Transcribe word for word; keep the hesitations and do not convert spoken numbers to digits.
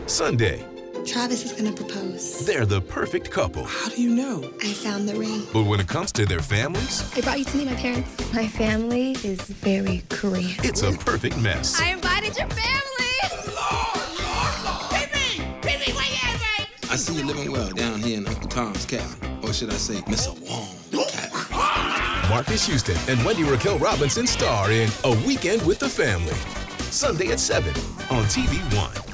Sunday. Travis is gonna propose. They're the perfect couple. How do you know? I found the ring. But when it comes to their families, I brought you to meet my parents. My family is very Korean. it's a perfect mess. I invited your family! Lord, Lord, Lord! Pee-Pee! Pee-Pee, where you at, babe? I see you living well down here in Uncle Tom's cabin. Or should I say, Mister Wong's cabin. Marcus Houston and Wendy Raquel Robinson star in A Weekend with the Family. Sunday at seven on T V One.